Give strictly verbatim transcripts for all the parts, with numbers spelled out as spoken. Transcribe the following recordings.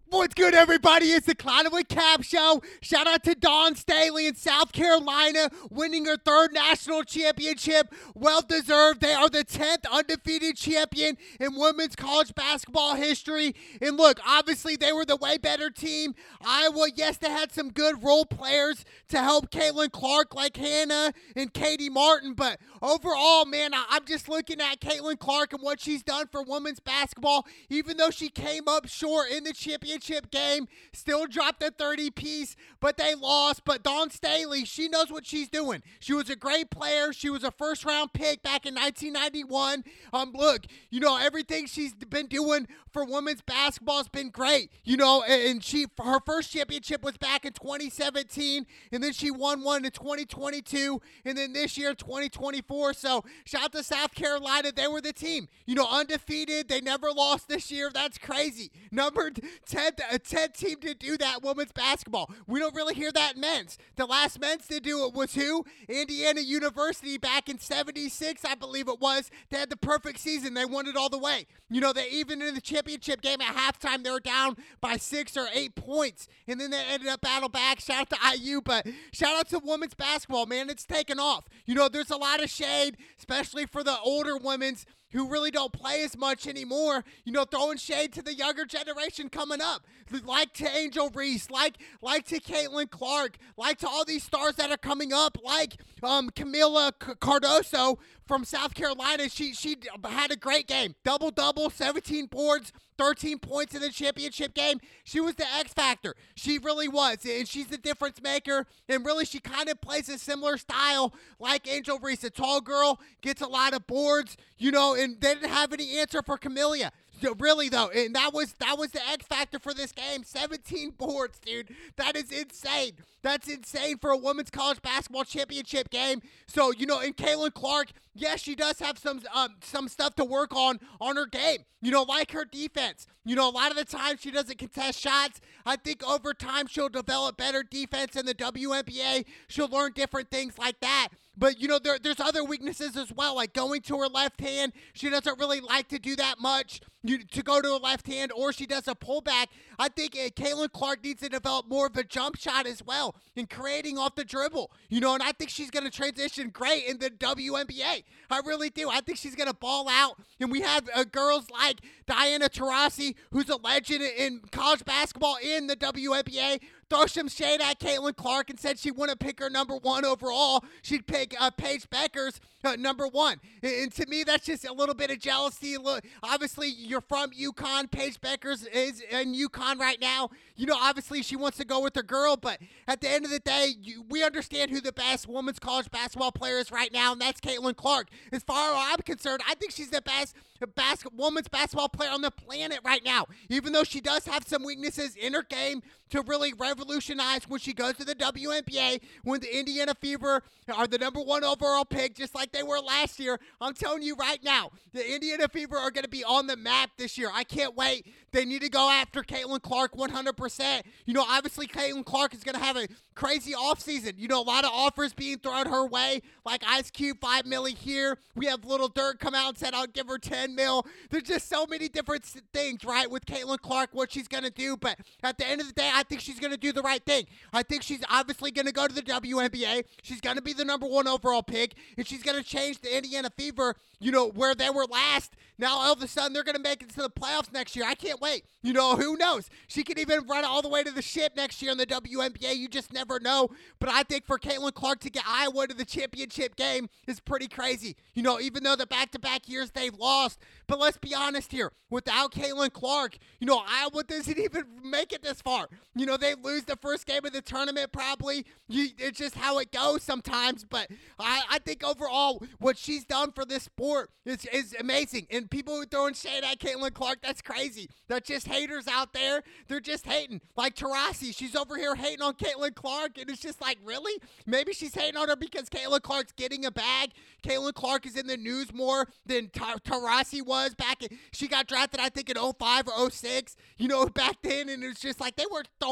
What's good, everybody? It's the Cloudwood Cap Show. Shout out to Dawn Staley in South Carolina, winning her third national championship. Well-deserved. They are the tenth undefeated champion in women's college basketball history. And look, obviously, they were the way better team. Iowa, yes, they had some good role players to help Caitlin Clark, like Hannah and Katie Martin. But overall, man, I- I'm just looking at Caitlin Clark and what she's done for women's basketball. Even though she came up short in the championship game, still dropped a thirty piece, but they lost. But Dawn Staley, she knows what she's doing. She was a great player. She was a first round pick back in nineteen ninety-one. Um, look, you know, everything she's been doing for women's basketball has been great. You know, and she, her first championship was back in twenty seventeen, and then she won one in twenty twenty-two, and then this year, twenty twenty-four. So shout out to South Carolina. They were the team. You know, undefeated. They never lost this year. That's crazy. Number ten, a tenth team to do that women's basketball. We don't really hear that in men's. The last men's to do it was who? Indiana University back in seventy-six, I believe it was. They had the perfect season. They won it all the way. You know, they even in the championship game at halftime, they were down by six or eight points. And then they ended up battle back. Shout out to I U, but shout out to women's basketball, man. It's taken off. You know, there's a lot of shade, especially for the older women's who really don't play as much anymore, you know, throwing shade to the younger generation coming up. Like to Angel Reese, like like to Caitlin Clark, like to all these stars that are coming up, like um, Camila C- Cardoso from South Carolina. She, she had a great game. Double-double, seventeen boards, thirteen points in the championship game. She was the X factor. She really was, and she's the difference maker, and really she kind of plays a similar style like Angel Reese. A tall girl, gets a lot of boards, you know, and they didn't have any answer for Camilla. So really, though, and that was that was the X factor for this game. seventeen boards, dude. That is insane. That's insane for a women's college basketball championship game. So, you know, and Caitlin Clark, yes, she does have some um, some stuff to work on on her game. You know, like her defense. You know, a lot of the time she doesn't contest shots. I think over time she'll develop better defense in the W N B A. She'll learn different things like that. But, you know, there, there's other weaknesses as well, like going to her left hand. She doesn't really like to do that much, you, to go to her left hand, or she does a pullback. I think uh, Caitlin Clark needs to develop more of a jump shot as well and creating off the dribble. You know, and I think she's going to transition great in the W N B A. I really do. I think she's going to ball out. And we have uh, girls like Diana Taurasi, who's a legend in college basketball in the W N B A. Throw some shade at Caitlin Clark and said she wouldn't pick her number one overall. She'd pick uh, Paige Beckers uh, number one. And, and to me, that's just a little bit of jealousy. Look, obviously, you're from UConn. Paige Beckers is in UConn right now. You know, obviously, she wants to go with her girl. But at the end of the day, you, we understand who the best women's college basketball player is right now, and that's Caitlin Clark. As far as I'm concerned, I think she's the best bas- women's basketball player on the planet right now. Even though she does have some weaknesses in her game to really revolutionize when she goes to the W N B A, when the Indiana Fever are the number one overall pick, just like they were last year. I'm telling you right now, the Indiana Fever are going to be on the map this year. I can't wait. They need to go after Caitlin Clark one hundred percent. You know, obviously, Caitlin Clark is going to have a crazy offseason. You know, a lot of offers being thrown her way, like Ice Cube, five milli here. We have Little Dirk come out and said, I'll give her ten mil. There's just so many different things, right, with Caitlin Clark, what she's going to do. But at the end of the day, I think she's going to do the right thing. I think she's obviously going to go to the W N B A. She's going to be the number one overall pick, and she's going to change the Indiana Fever, you know, where they were last. Now, all of a sudden, they're going to make it to the playoffs next year. I can't wait. You know, who knows? She could even run all the way to the ship next year in the W N B A. You just never know. But I think for Caitlin Clark to get Iowa to the championship game is pretty crazy. You know, even though the back-to-back years they've lost. But let's be honest here. Without Caitlin Clark, you know, Iowa doesn't even make it this far. You know, they lose the first game of the tournament probably. You, it's just how it goes sometimes. But I, I think overall what she's done for this sport is, is amazing. And people who are throwing shade at Caitlin Clark, that's crazy. They're just haters out there. They're just hating. Like Taurasi, she's over here hating on Caitlin Clark. And it's just like, really? Maybe she's hating on her because Caitlin Clark's getting a bag. Caitlin Clark is in the news more than Ta- Taurasi was back in, she got drafted, I think, in oh five or oh six, you know, back then. And it's just like they were throwing up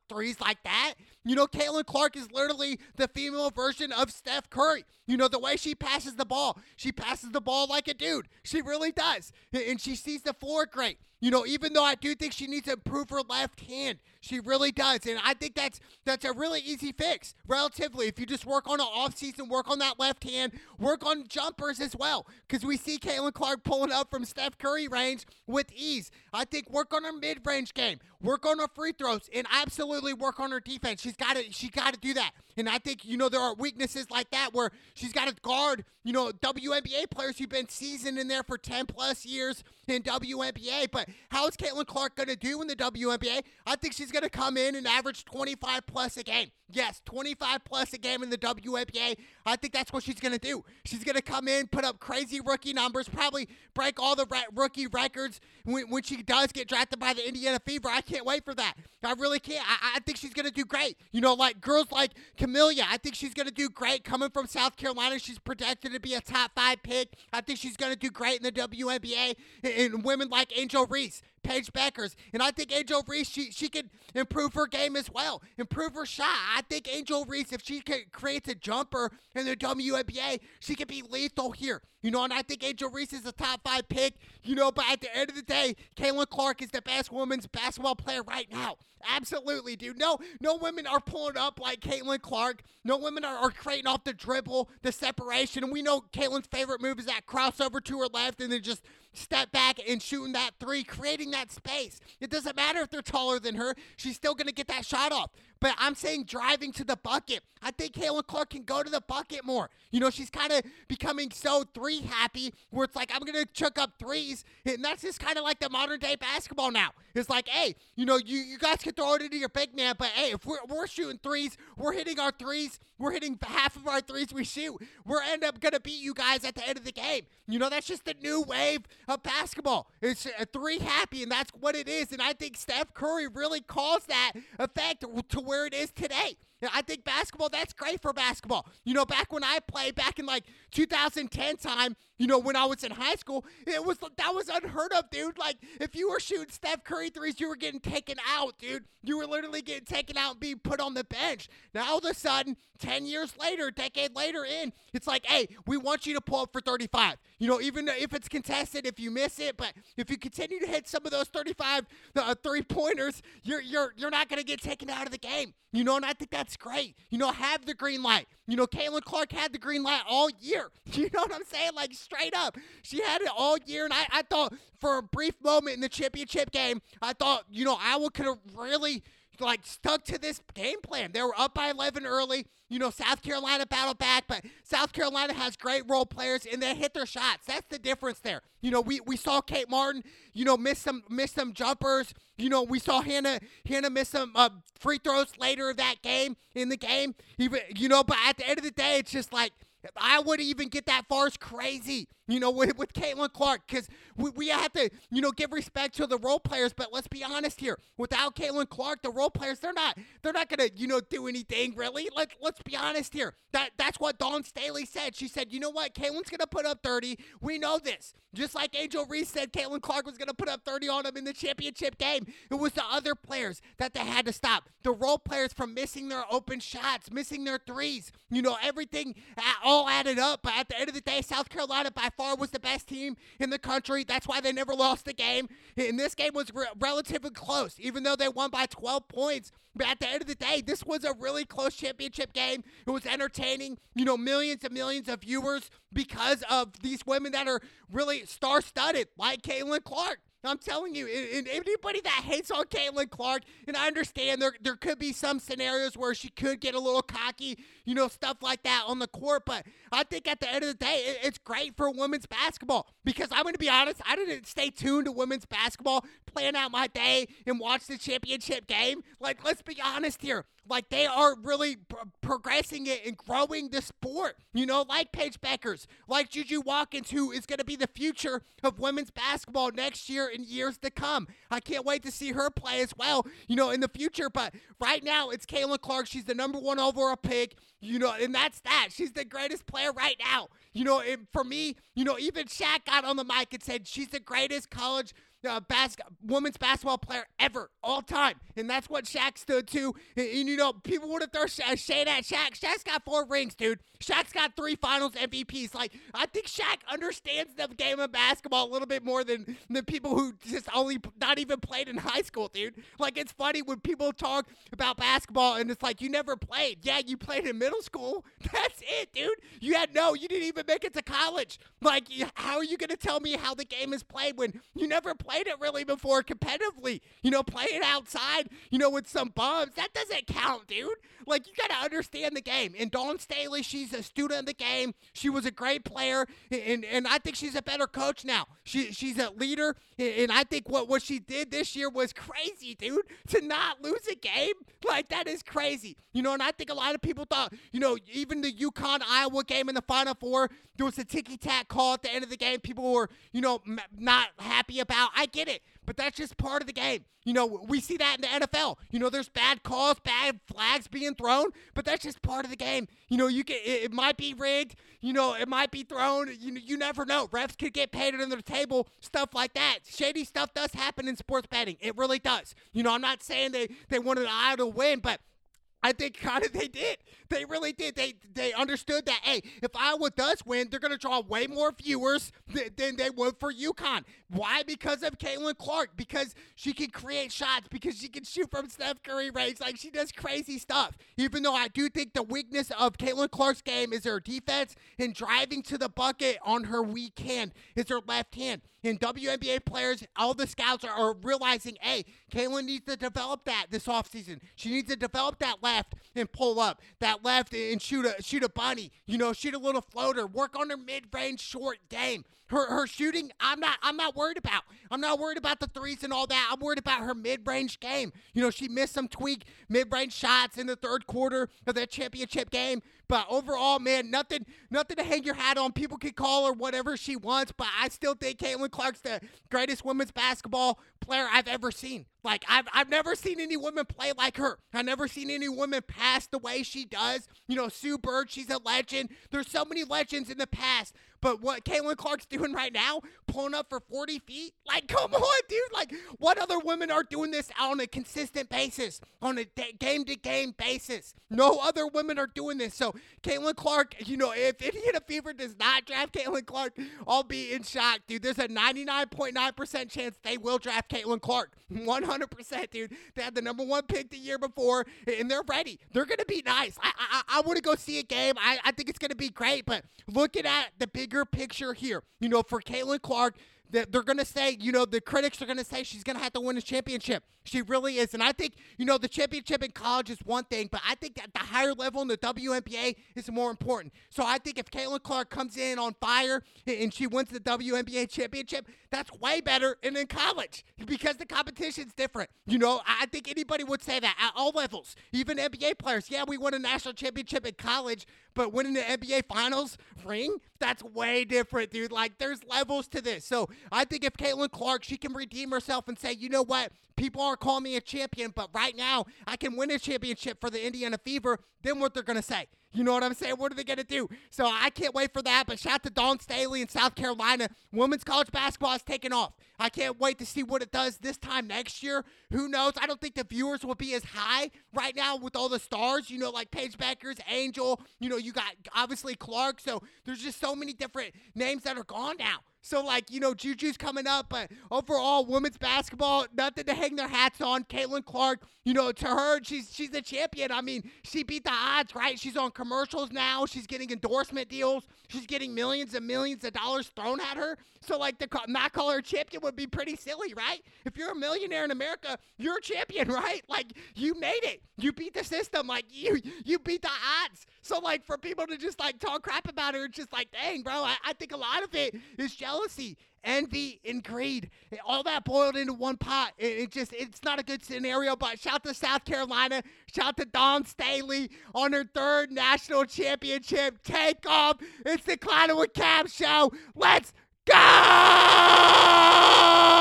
threes like that. You know, Caitlin Clark is literally the female version of Steph Curry. You know, the way she passes the ball, she passes the ball like a dude. She really does. And she sees the floor great. You know, even though I do think she needs to improve her left hand, she really does. And I think that's that's a really easy fix, relatively. If you just work on an offseason, work on that left hand, work on jumpers as well. Because we see Caitlin Clark pulling up from Steph Curry range with ease. I think work on her mid-range game, work on her free throws, and absolutely work on her defense. She's got to she got to do that. And I think, you know, there are weaknesses like that where she's got to guard, you know, W N B A players who've been seasoned in there for ten plus years in W N B A. But how is Caitlin Clark going to do in the W N B A? I think she's going to come in and average twenty-five plus a game. Yes, twenty-five plus a game in the W N B A. I think that's what she's going to do. She's going to come in, put up crazy rookie numbers, probably break all the re- rookie records when, when she does get drafted by the Indiana Fever. I can't wait for that. I really can't. I, I think she's going to do great. You know, like girls like Camelia, I think she's going to do great. Coming from South Carolina, she's projected to be a top five pick. I think she's going to do great in the W N B A. And, and women like Angel Reese, Paige Beckers, and I think Angel Reese, she she could improve her game as well, improve her shot. I think Angel Reese, if she could create a jumper in the W N B A, she could be lethal here. You know, and I think Angel Reese is a top five pick, you know, but at the end of the day, Caitlin Clark is the best women's basketball player right now. Absolutely, dude. No, no women are pulling up like Caitlin Clark. No women are, are creating off the dribble, the separation. And we know Caitlin's favorite move is that crossover to her left and then just step back and shooting that three, creating that space. It doesn't matter if they're taller than her. She's still going to get that shot off. But I'm saying driving to the bucket. I think Caitlin Clark can go to the bucket more. You know, she's kind of becoming so three happy where it's like, I'm going to chuck up threes. And that's just kind of like the modern day basketball now. It's like, hey, you know, you, you guys can throw it into your big man, but hey, if we're, we're shooting threes, we're hitting our threes, we're hitting half of our threes we shoot, we're end up going to beat you guys at the end of the game. You know, that's just the new wave of basketball. It's a three happy, and that's what it is. And I think Steph Curry really caused that effect to where it is today. I think basketball, that's great for basketball. You know, back when I played, back in like two thousand ten time, you know, when I was in high school, it was that was unheard of, dude. Like, if you were shooting Steph Curry threes, you were getting taken out, dude. You were literally getting taken out and being put on the bench. Now, all of a sudden, ten years later, a decade later in, it's like, hey, we want you to pull up for thirty-five. You know, even if it's contested, if you miss it, but if you continue to hit some of those thirty-five uh, three-pointers, you're you're you're not going to get taken out of the game. You know, and I think that's great. You know, have the green light. You know, Caitlin Clark had the green light all year. You know what I'm saying? Like, straight up. She had it all year, and I, I thought for a brief moment in the championship game, I thought, you know, Iowa could have really, like, stuck to this game plan. They were up by eleven early. You know, South Carolina battled back, but South Carolina has great role players, and they hit their shots. That's the difference there. You know, we, we saw Kate Martin, you know, miss some miss some jumpers. You know, we saw Hannah Hannah miss some uh, free throws later that game, in the game. Even, you know, but at the end of the day, it's just like, I wouldn't even get that far. It's crazy, you know, with, with Caitlin Clark, because we, we have to, you know, give respect to the role players. But let's be honest here. Without Caitlin Clark, the role players, they're not, they're not gonna, you know, do anything really. Let Let's be honest here. That that's what Dawn Staley said. She said, you know what, Caitlin's gonna put up thirty. We know this. Just like Angel Reese said, Caitlin Clark was gonna put up thirty on them in the championship game. It was the other players that they had to stop. The role players from missing their open shots, missing their threes. You know, everything all added up. But at the end of the day, South Carolina by far was the best team in the country. That's why they never lost the game. And this game was re- relatively close, even though they won by twelve points. But at the end of the day, this was a really close championship game. It was entertaining. You know, millions and millions of viewers because of these women that are really star-studded, like Caitlin Clark. I'm telling you, and anybody that hates on Caitlin Clark, and I understand there there could be some scenarios where she could get a little cocky, you know, stuff like that on the court, but I think at the end of the day, it's great for women's basketball, because I'm going to be honest, I didn't stay tuned to women's basketball, plan out my day, and watch the championship game. Like, let's be honest here. Like, they are really pro- progressing it and growing the sport, you know, like Paige Beckers, like Juju Watkins, who is going to be the future of women's basketball next year and years to come. I can't wait to see her play as well, you know, in the future. But right now, it's Caitlin Clark. She's the number one overall pick, you know, and that's that. She's the greatest player right now. You know, and for me, you know, even Shaq got on the mic and said she's the greatest college uh, bas- women's basketball player ever, all time. And that's what Shaq stood to. And, and you know, people would have thrown sh- shade at Shaq. Shaq's got four rings, dude. Shaq's got three finals M V Ps. Like, I think Shaq understands the game of basketball a little bit more than the people who just only not even played in high school, dude. Like, it's funny when people talk about basketball and it's like, you never played. Yeah, you played in middle school. That's it, dude. You had no, you didn't even make it to college. Like, how are you going to tell me how the game is played when you never played it really before competitively? You know, play it outside, you know, with some bums. That doesn't count, dude. Like, you got to understand the game. And Dawn Staley, she's a student of the game. She was a great player, and, and I think she's a better coach now. She She's a leader, and I think what, what she did this year was crazy, dude. To not lose a game, like, that is crazy. You know, and I think a lot of people thought, you know, even the UConn-Iowa game in the Final Four, there was a ticky-tack call at the end of the game. People were, you know, m- not happy about. I get it, but that's just part of the game. You know, we see that in the N F L. You know, there's bad calls, bad flags being thrown, but that's just part of the game. You know, you can, it, it might be rigged. You know, it might be thrown. You you never know. Refs could get paid under the table, stuff like that. Shady stuff does happen in sports betting. It really does. You know, I'm not saying they, they wanted Iowa to win, but I think kind of they did. They really did. They they understood that, hey, if Iowa does win, they're going to draw way more viewers th- than they would for UConn. Why? Because of Caitlin Clark. Because she can create shots. Because she can shoot from Steph Curry range. Like, she does crazy stuff. Even though I do think the weakness of Caitlin Clark's game is her defense and driving to the bucket on her weak hand is her left hand. And W N B A players, all the scouts are, are realizing, hey, Caitlin needs to develop that this offseason. She needs to develop that left and pull up, that left and shoot a shoot a bunny. You know, shoot a little floater. Work on her mid-range short game. Her her shooting, I'm not I'm not worried about. I'm not worried about the threes and all that. I'm worried about her mid-range game. You know, she missed some tweak mid-range shots in the third quarter of that championship game. But overall, man, nothing nothing to hang your hat on. People can call her whatever she wants, but I still think Caitlin Clark's the greatest women's basketball player I've ever seen. Like, I've I've never seen any woman play like her. I've never seen any woman pass the way she does. You know, Sue Bird, she's a legend. There's so many legends in the past. But what Caitlin Clark's doing right now, pulling up for forty feet, like, come on, dude. Like, what other women are doing this on a consistent basis, on a de- game-to-game basis? No other women are doing this. So, Caitlin Clark, you know, if Indiana Fever does not draft Caitlin Clark, I'll be in shock, dude. There's a ninety-nine point nine percent chance they will draft Caitlin Clark. one hundred percent, dude. They had the number one pick the year before, and they're ready. They're going to be nice. I I, I want to go see a game. I, I think it's going to be great, but looking at the bigger picture here, you know, for Caitlin Clark, that they're going to say, you know, the critics are going to say she's going to have to win a championship. She really is. And I think, you know, the championship in college is one thing, but I think that the higher level in the W N B A is more important. So I think if Caitlin Clark comes in on fire and she wins the W N B A championship, that's way better than in college because the competition's different. You know, I think anybody would say that at all levels, even N B A players. Yeah, we won a national championship in college, but winning the N B A Finals ring, that's way different, dude. Like, there's levels to this. So I think if Caitlin Clark, she can redeem herself and say, you know what, people aren't calling me a champion, but right now I can win a championship for the Indiana Fever, then what they're going to say. You know what I'm saying? What are they going to do? So I can't wait for that. But shout out to Dawn Staley in South Carolina. Women's college basketball is taking off. I can't wait to see what it does this time next year. Who knows? I don't think the viewers will be as high right now with all the stars, you know, like Paige Beckers, Angel. You know, you got obviously Clark. So there's just so many different names that are gone now. So, like, you know, Juju's coming up, but overall, women's basketball, nothing to hang their hats on. Caitlin Clark, you know, to her, she's she's a champion. I mean, she beat the odds, right? She's on commercials now. She's getting endorsement deals. She's getting millions and millions of dollars thrown at her. So, like, to call, not call her a champion would be pretty silly, right? If you're a millionaire in America, you're a champion, right? Like, you made it. You beat the system. Like, you you beat the odds. So, like, for people to just, like, talk crap about her, it's just like, dang, bro, I, I think a lot of it is jealousy, envy, and greed. All that boiled into one pot. It, it just, it's not a good scenario, but shout to South Carolina. Shout to Dawn Staley on her third national championship. Take off. It's the Cloud with Cab show. Let's go!